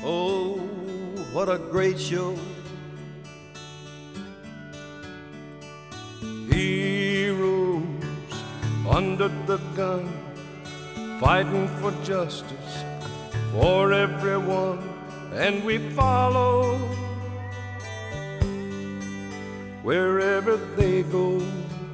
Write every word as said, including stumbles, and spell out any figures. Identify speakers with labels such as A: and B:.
A: Oh, what a great show. Heroes under the gun, fighting for justice for everyone, and we follow wherever they go.